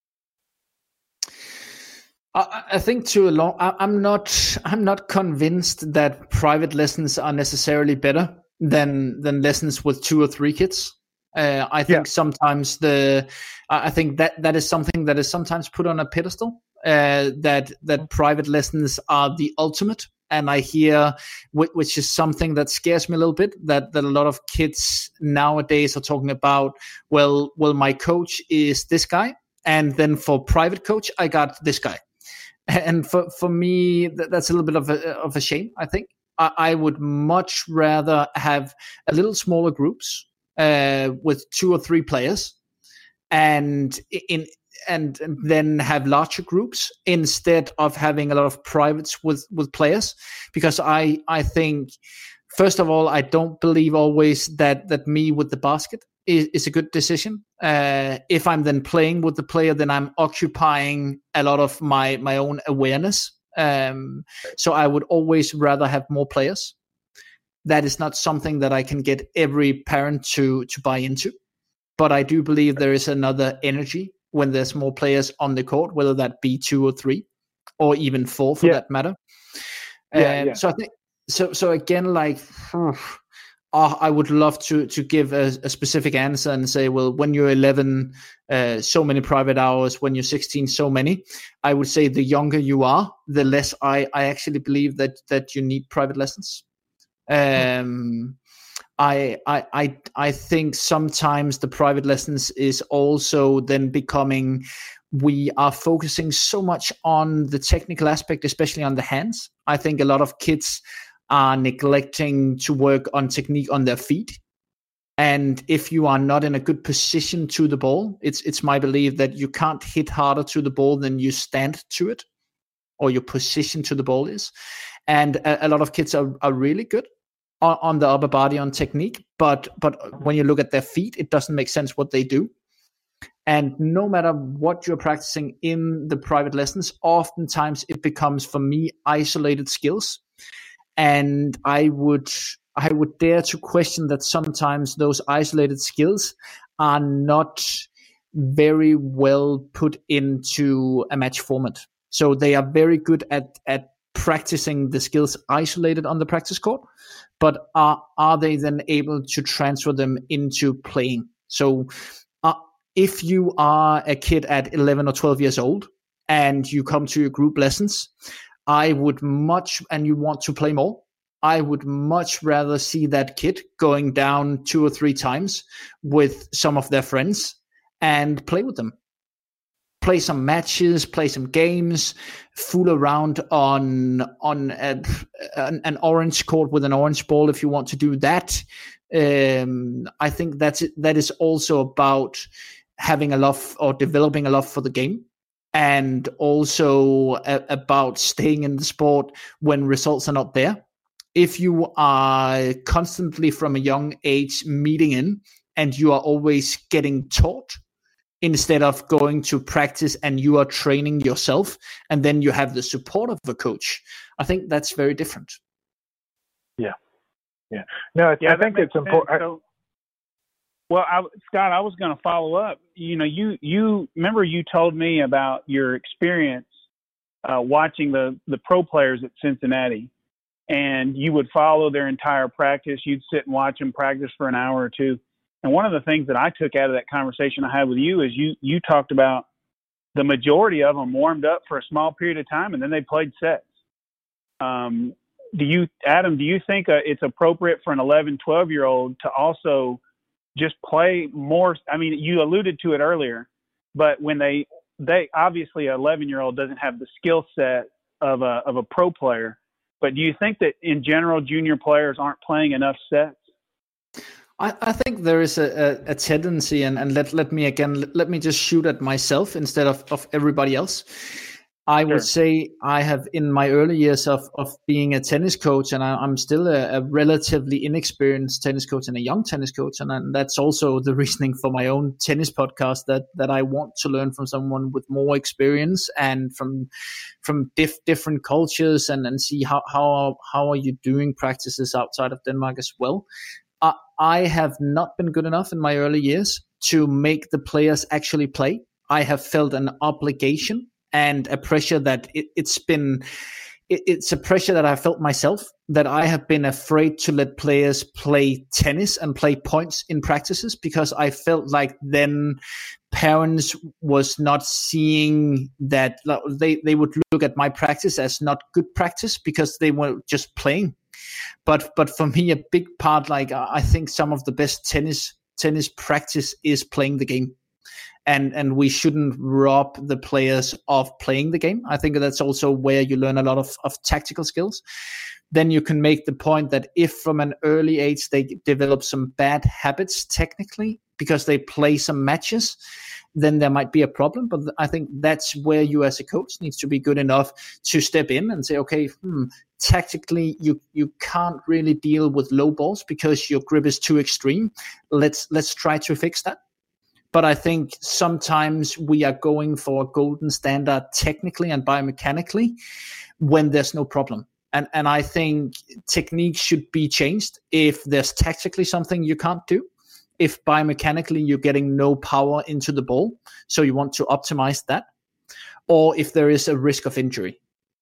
S1: I think to a long, I'm not, I'm not convinced that private lessons are necessarily better than than lessons with two or three kids. Uh, I think yeah. sometimes the, I think that that is something that is sometimes put on a pedestal. Uh, that that private lessons are the ultimate, and I hear, which is something that scares me a little bit, that that a lot of kids nowadays are talking about. Well, well, my coach is this guy, and then for private coach, I got this guy. And for, for me, that's a little bit of a, of a shame, I think. I, I would much rather have a little smaller groups uh, with two or three players, and in and, and then have larger groups instead of having a lot of privates with, with players. Because I, I think, first of all, I don't believe always that, that me with the basket is, is a good decision. Uh, if I'm then playing with the player, then I'm occupying a lot of my, my own awareness. Um, so I would always rather have more players. That is not something that I can get every parent to, to buy into. But I do believe there is another energy when there's more players on the court, whether that be two or three, or even four for yeah. that matter.
S3: Yeah,
S1: um,
S3: yeah.
S1: So I think, so so again, like, oh, I would love to to give a, a specific answer and say, well, when you're eleven, uh, so many private hours. When you're sixteen, so many. I would say the younger you are, the less I, I actually believe that that you need private lessons. Um, I, I I I think sometimes the private lessons is also then becoming, we are focusing so much on the technical aspect, especially on the hands. I think a lot of kids are neglecting to work on technique on their feet. And if you are not in a good position to the ball, it's it's my belief that you can't hit harder to the ball than you stand to it, or your position to the ball is. And a, a lot of kids are, are really good on, on the upper body on technique, but but when you look at their feet, it doesn't make sense what they do. And no matter what you're practicing in the private lessons, oftentimes it becomes, for me, isolated skills. And I would I would dare to question that sometimes those isolated skills are not very well put into a match format. So they are very good at, at practicing the skills isolated on the practice court, but are, are they then able to transfer them into playing? So uh, if you are a kid at eleven or twelve years old and you come to your group lessons, I would much, and you want to play more, I would much rather see that kid going down two or three times with some of their friends and play with them. play some matches, play some games, fool around on on a, an, an orange court with an orange ball if you want to do that. Um, I think that's it, that is also about having a love or developing a love for the game, and also a, about staying in the sport when results are not there. If you are constantly from a young age meeting in, and you are always getting taught instead of going to practice and you are training yourself, and then you have the support of the coach, I think that's very different.
S3: Yeah. Yeah. No, I,
S4: yeah,
S3: I think it's important.
S4: So, well, I, Scott, I was going to follow up. You know, you, you remember you told me about your experience uh, watching the, the pro players at Cincinnati, and you would follow their entire practice. You'd sit and watch them practice for an hour or two. And one of the things that I took out of that conversation I had with you is you, you talked about the majority of them warmed up for a small period of time and then they played sets. Um, do you, Adam, do you think uh, it's appropriate for an eleven, twelve year old to also just play more? I mean, you alluded to it earlier, but when they, they obviously an eleven year old doesn't have the skill set of a, of a pro player, but do you think that in general, junior players aren't playing enough sets?
S1: I, I think there is a, a, a tendency, and, and let, let me again, let, let me just shoot at myself instead of, of everybody else. I
S4: Sure.
S1: would say I have, in my early years of, of being a tennis coach, and I, I'm still a, a relatively inexperienced tennis coach and a young tennis coach. And, and that's also the reasoning for my own tennis podcast, that, that I want to learn from someone with more experience and from from diff, different cultures, and, and see how, how, how are you doing practices outside of Denmark as well. I, I have not been good enough in my early years to make the players actually play. I have felt an obligation and a pressure that it, it's been, it, it's a pressure that I felt myself, that I have been afraid to let players play tennis and play points in practices, because I felt like then parents was not seeing that they, they would look at my practice as not good practice because they were just playing. But but for me, a big part, like I think some of the best tennis tennis practice is playing the game. And and we shouldn't rob the players of playing the game. I think that's also where you learn a lot of, of tactical skills. Then you can make the point that if from an early age they develop some bad habits technically because they play some matches, then there might be a problem. But I think that's where you as a coach needs to be good enough to step in and say, okay, hmm, tactically you you can't really deal with low balls because your grip is too extreme. Let's let's try to fix that. But I think sometimes we are going for a golden standard technically and biomechanically when there's no problem. And and I think technique should be changed if there's tactically something you can't do. If biomechanically you're getting no power into the ball, so you want to optimize that. Or if there is a risk of injury.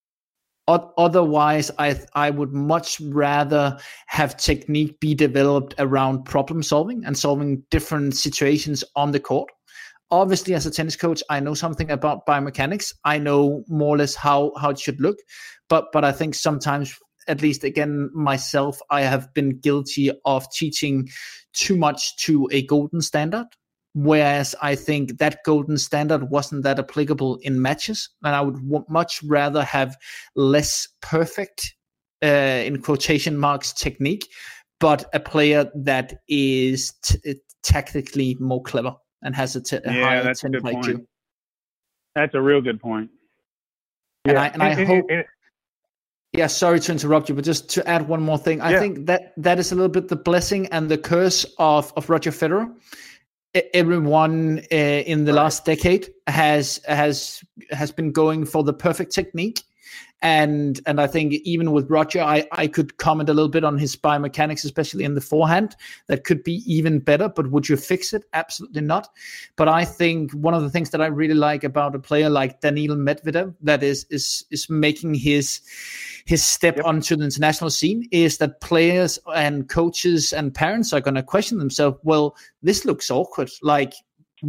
S1: Otherwise, I I would much rather have technique be developed around problem solving and solving different situations on the court. Obviously, as a tennis coach, I know something about biomechanics. I know more or less how, how it should look. But but I think sometimes, at least again, myself, I have been guilty of teaching too much to a golden standard. Whereas I think that golden standard wasn't that applicable in matches, and I would w- much rather have less perfect, uh, in quotation marks, technique, but a player that is t- tactically more clever and has a, t- a
S4: yeah,
S1: higher
S4: that's a good
S1: ten
S4: point.
S1: Q.
S4: That's a real good point.
S1: And
S3: Yeah.
S1: I and I
S3: And-
S1: hope.
S3: and-
S1: Yeah, sorry to interrupt you, but just to add one more thing, I
S3: Yeah.
S1: think that that is a little bit the blessing and the curse of of Roger Federer. Everyone uh, in the
S3: Right.
S1: last decade has has has been going for the perfect technique, and and I think even with Roger, I I could comment a little bit on his biomechanics, especially in the forehand, that could be even better. But would you fix it? Absolutely not. But I think one of the things that I really like about a player like Daniil Medvedev, that is is is making his his step
S3: Yep.
S1: onto the international scene, is that players and coaches and parents are going to question themselves. Well, this looks awkward. Like, what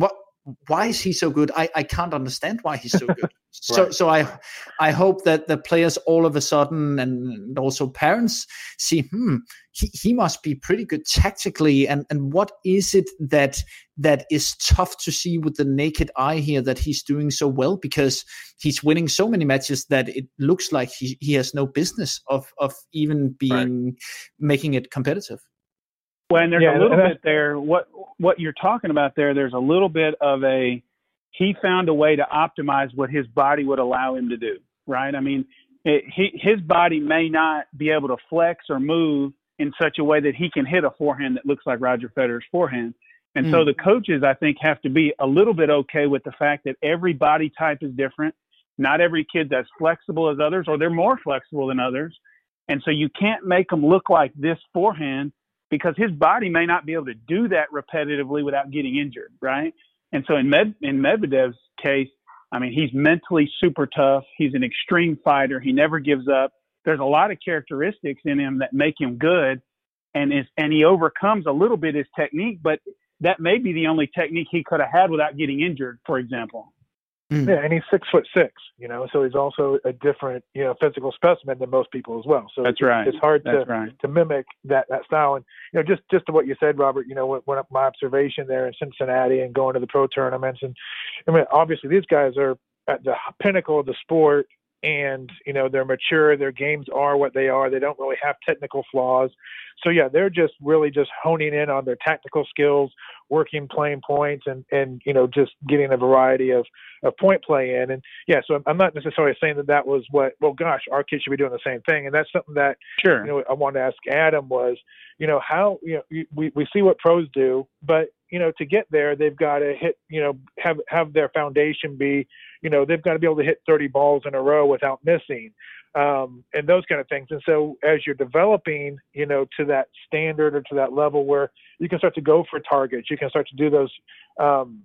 S1: why is he so good? I, I can't understand why he's so good. So
S2: Right.
S1: so I I hope that the players all of a sudden, and also parents, see, hmm, he, he must be pretty good tactically, and, and what is it that that is tough to see with the naked eye here that he's doing so well, because he's winning so many matches that it looks like he, he has no business of of even being right. making it competitive.
S4: Well, and there's
S3: yeah,
S4: a little
S3: and
S4: bit there. What what you're talking about there, there's a little bit of a, he found a way to optimize what his body would allow him to do, right? I mean, it, he, his body may not be able to flex or move in such a way that he can hit a forehand that looks like Roger Federer's forehand. And mm. so the coaches, I think, have to be a little bit okay with the fact that every body type is different. Not every kid's as flexible as others, or they're more flexible than others. And so you can't make them look like this forehand, because his body may not be able to do that repetitively without getting injured, right? And so in Med, in Medvedev's case, I mean, he's mentally super tough. He's an extreme fighter. He never gives up. There's a lot of characteristics in him that make him good, and is and he overcomes a little bit his technique, but that may be the only technique he could have had without getting injured, for example.
S3: Mm. Yeah, and he's six foot six, you know, so he's also a different, you know, physical specimen than most people as well. So
S4: that's right.
S3: It's hard
S4: that's
S3: to
S4: right.
S3: to mimic that that style. And you know, just just to what you said, Robert, you know, when, when my observation there in Cincinnati and going to the pro tournaments, and I mean, obviously these guys are at the pinnacle of the sport, and you know, they're mature. Their games are what they are. They don't really have technical flaws. So yeah, they're just really just honing in on their tactical skills, working playing points, and and you know, just getting a variety of, of point play in. And yeah, so I'm not necessarily saying that that was what, well, gosh, our kids should be doing the same thing. And that's something that,
S4: sure,
S3: you know, I wanted to ask Adam was, you know, how, you know, we, we see what pros do, but you know, to get there, they've got to hit, you know, have, have their foundation be, you know, they've got to be able to hit thirty balls in a row without missing. Um, and those kind of things. And so as you're developing, you know, to that standard or to that level where you can start to go for targets, you can start to do those, um,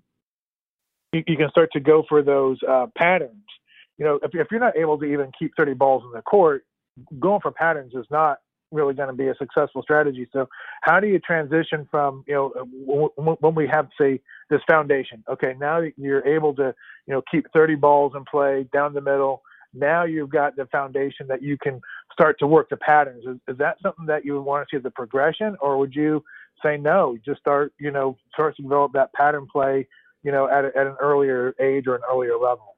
S3: you, you can start to go for those uh, patterns. You know, if, if you're not able to even keep thirty balls in the court, going for patterns is not really going to be a successful strategy. So how do you transition from, you know, w- when we have, say, this foundation, okay, now you're able to, you know, keep thirty balls in play down the middle. Now you've got the foundation that you can start to work the patterns. Is, is that something that you would want to see as a progression, or would you say no, just start, you know, start to develop that pattern play, you know, at, a, at an earlier age or an earlier level?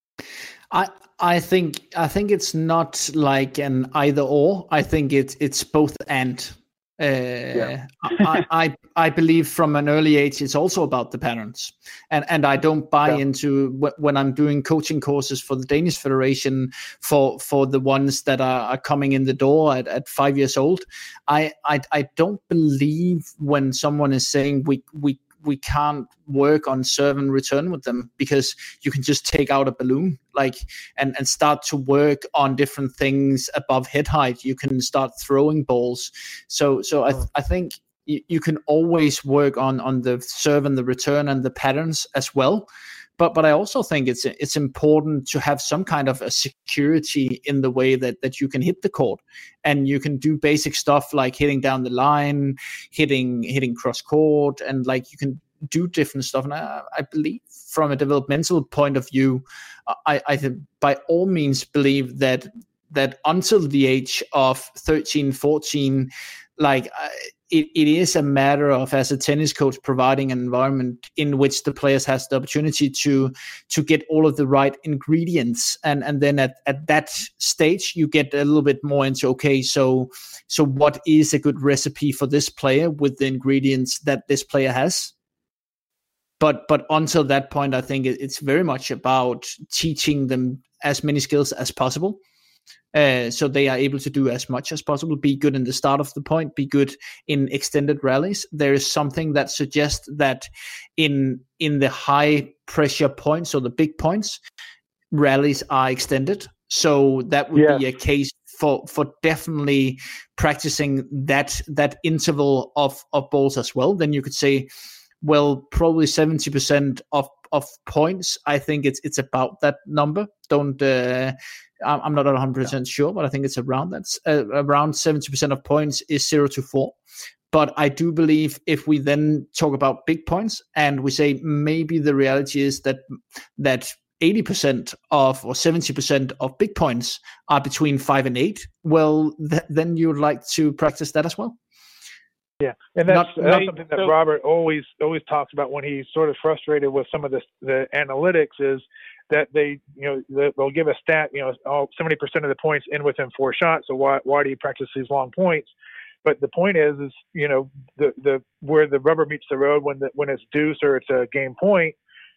S1: I I think I think it's not like an either or. I think it's it's both and. Uh, yeah. I, I I believe from an early age it's also about the patterns, and and I don't buy yeah. into w- when I'm doing coaching courses for the Danish Federation for for the ones that are, are coming in the door at, at five years old. I, I I don't believe when someone is saying we we we can't work on serve and return with them, because you can just take out a balloon, like, and, and start to work on different things above head height. You can start throwing balls. So, so I, th- I think you, you can always work on, on the serve and the return and the patterns as well. But but I also think it's it's important to have some kind of a security in the way that, that you can hit the court, and you can do basic stuff like hitting down the line, hitting hitting cross court, and like you can do different stuff. And I, I believe from a developmental point of view, I, I by all means believe that that until the age of thirteen, fourteen, like uh, it, it is a matter of, as a tennis coach, providing an environment in which the players has the opportunity to to get all of the right ingredients, and and then at, at that stage you get a little bit more into, okay, so so what is a good recipe for this player with the ingredients that this player has. But but until that point, I think it, it's very much about teaching them as many skills as possible. Uh, so they are able to do as much as possible, be good in the start of the point, be good in extended rallies. There is something that suggests that in in the high pressure points, or the big points, rallies are extended. So that would yeah. be a case for for definitely practicing that that interval of, of balls as well. Then you could say, well, probably seventy percent of, of points. I think it's it's about that number. Don't uh, I'm not one hundred percent yeah. sure, but I think it's around that. Uh, around seventy percent of points is zero to four. But I do believe if we then talk about big points and we say maybe the reality is that that eighty percent of or seventy percent of big points are between five and eight, well, th- then you'd like to practice that as well.
S3: Yeah, and that's,
S1: Not,
S3: that's
S1: not,
S3: something that
S4: so,
S3: Robert always always talks about when he's sort of frustrated with some of the the analytics is that they, you know, they'll give a stat, you know, all seventy percent of the points in within four shots. So why why do you practice these long points? But the point is, is you know, the the where the rubber meets the road when the when it's deuce or it's a game point.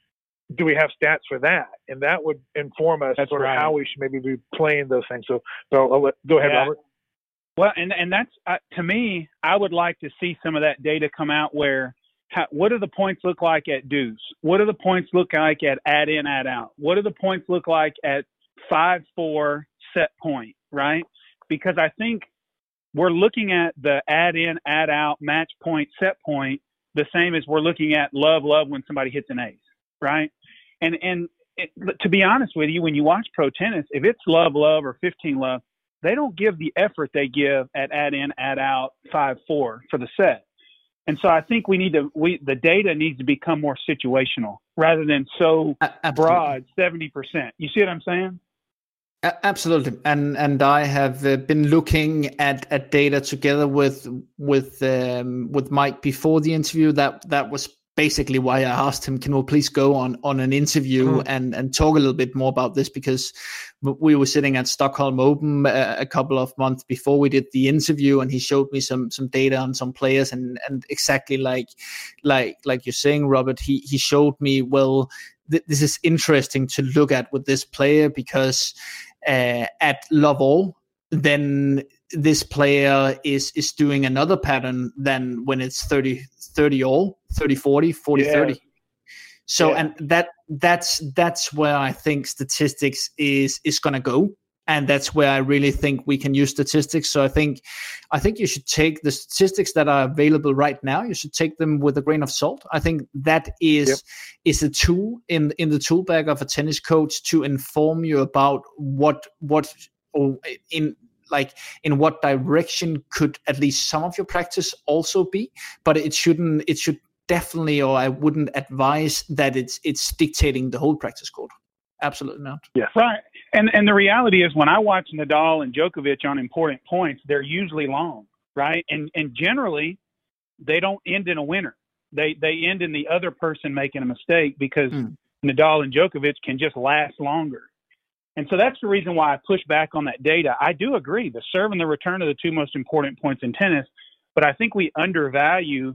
S3: Do we have stats for that? And that would inform us
S4: That's
S3: sort
S4: right.
S3: of how we should maybe be playing those things. So, so I'll let, go ahead,
S4: Yeah.
S3: Robert.
S4: Well, and and that's uh, to me, I would like to see some of that data come out. Where, how, what do the points look like at deuce? What do the points look like at add in, add out? What do the points look like at five four set point? Right? Because I think we're looking at the add in, add out, match point, set point the same as we're looking at love, love when somebody hits an ace. Right? And and it, to be honest with you, when you watch pro tennis, if it's love, love or fifteen love, they don't give the effort they give at add in, add out, five four for the set. And so I think we need to we the data needs to become more situational rather than so
S1: Absolutely.
S4: broad, seventy percent. You see what I'm saying?
S1: Absolutely, and and I have uh, been looking at, at data together with with um, with Mike before the interview. That that was basically why I asked him, can we please go on, on an interview mm. and, and talk a little bit more about this, because we were sitting at Stockholm Open a, a couple of months before we did the interview, and he showed me some some data on some players, and, and exactly like like like you're saying, Robert, he he showed me, well, th- this is interesting to look at with this player, because uh, at love all, then this player is is doing another pattern than when it's thirty, thirty all, thirty forty, forty thirty. Yeah. So yeah. and that that's that's where I think statistics is is going to go, and that's where I really think we can use statistics. So I think I think you should take the statistics that are available right now, you should take them with a grain of salt. I think that is yep. is a tool in in the tool bag of a tennis coach to inform you about what what or in like in what direction could at least some of your practice also be, but it shouldn't, it should definitely, or I wouldn't advise that it's, it's dictating the whole practice court. Absolutely not.
S4: Yeah. Right. And, and the reality is when I watch Nadal and Djokovic on important points, they're usually long, right? And, and generally they don't end in a winner. They, they end in the other person making a mistake, because mm. Nadal and Djokovic can just last longer. And so that's the reason why I push back on that data. I do agree, the serve and the return are the two most important points in tennis, but I think we undervalue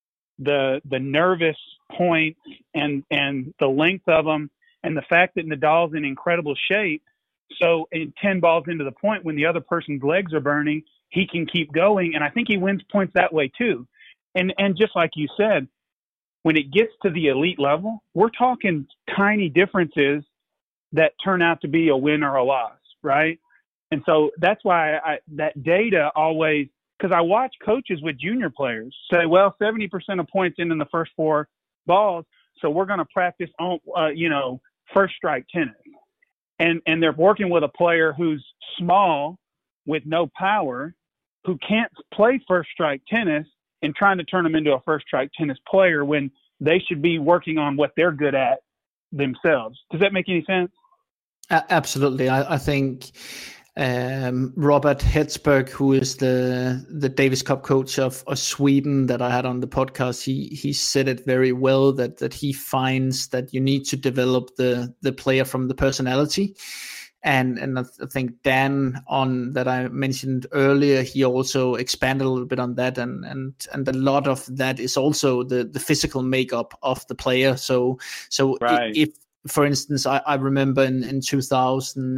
S4: the the nervous points and, and the length of them, and the fact that Nadal's in incredible shape. So in ten balls into the point, when the other person's legs are burning, he can keep going. And I think he wins points that way too. And and just like you said, when it gets to the elite level, we're talking tiny differences that turn out to be a win or a loss, right? And so that's why I, that data always, because I watch coaches with junior players say, well, seventy percent of points in in the first four balls, so we're going to practice on, uh, you know, first strike tennis. And and they're working with a player who's small with no power, who can't play first strike tennis, and trying to turn them into a first strike tennis player when they should be working on what they're good at themselves. Does that make any sense?
S1: Uh, absolutely. I, I think um, Robert Hetzberg, who is the the Davis Cup coach of, of Sweden that I had on the podcast, he he said it very well, that that he finds that you need to develop the the player from the personality. And and I think Dan, on that I mentioned earlier, he also expanded a little bit on that, and and and a lot of that is also the the physical makeup of the player. So so
S4: right.
S1: if, for instance, I, I remember in, in two thousand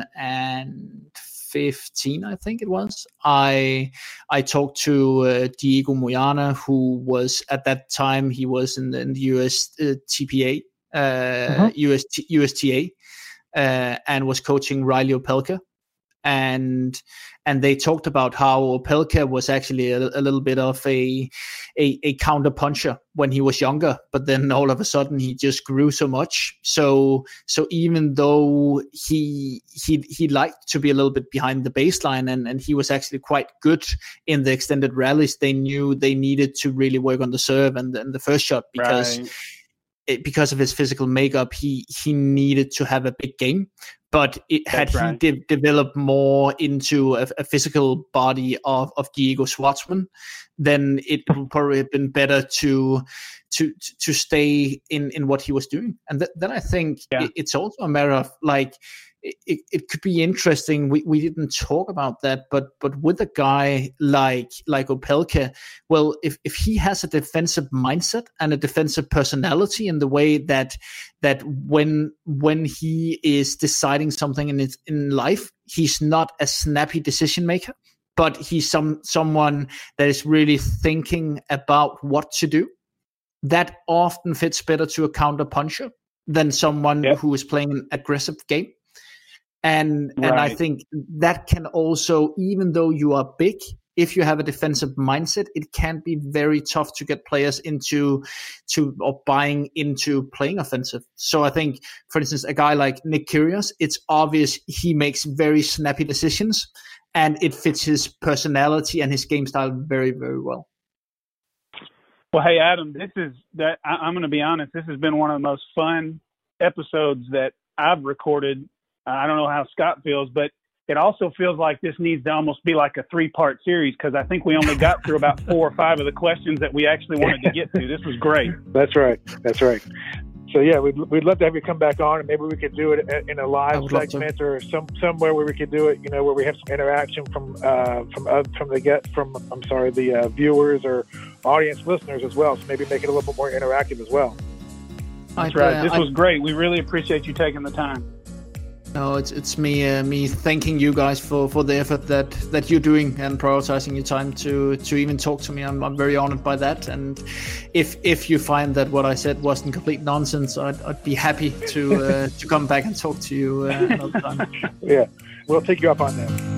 S1: fifteen, I think it was, I I talked to uh, Diego Moyana, who was at that time, he was in the, in the U S uh, T P A, uh, mm-hmm. U S T, U S T A, uh, and was coaching Riley Opelka. and and they talked about how Opelka was actually a, a little bit of a, a a counter puncher when he was younger, but then all of a sudden he just grew so much. So so even though he he he liked to be a little bit behind the baseline, and, and he was actually quite good in the extended rallies, they knew they needed to really work on the serve and, and the first shot because.
S4: Right.
S1: It, because of his physical makeup, he he needed to have a big game. But it, had
S4: right.
S1: he de- developed more into a, a physical body of, of Diego Schwartzman, then it would probably have been better to to to stay in, in what he was doing. And th- then I think
S4: yeah.
S1: it, it's also a matter of like. It, it could be interesting. We we didn't talk about that, but but with a guy like like Opelka, well, if, if he has a defensive mindset and a defensive personality in the way that that when when he is deciding something in his, in life, he's not a snappy decision maker, but he's some someone that is really thinking about what to do. That often fits better to a counter puncher than someone
S4: yep.
S1: who is playing an aggressive game. And
S4: right.
S1: and I think that can also, even though you are big, if you have a defensive mindset, it can be very tough to get players into to or buying into playing offensive. So I think, for instance, a guy like Nick Kyrgios, it's obvious he makes very snappy decisions, and it fits his personality and his game style very, very well.
S4: Well, hey Adam, this is that. I, I'm going to be honest. This has been one of the most fun episodes that I've recorded. I don't know how Scott feels, but it also feels like this needs to almost be like a three-part series because I think we only got through about four or five of the questions that we actually wanted to get to. This was great.
S3: That's right. That's right. So, yeah, we'd, we'd love to have you come back on, and maybe we could do it in a live segment or some somewhere where we could do it, you know, where we have some interaction from uh, from uh, from the get from I'm sorry the uh, viewers or audience listeners as well. So maybe make it a little bit more interactive as well.
S4: That's I'd, right. Uh, this I'd... was great. We really appreciate you taking the time.
S1: No, it's it's me uh, me thanking you guys for, for the effort that, that you're doing and prioritizing your time to to even talk to me. I'm I'm very honored by that. And if if you find that what I said wasn't complete nonsense, I'd I'd be happy to uh, to come back and talk to you uh, another time.
S3: Yeah, we'll take you up on that.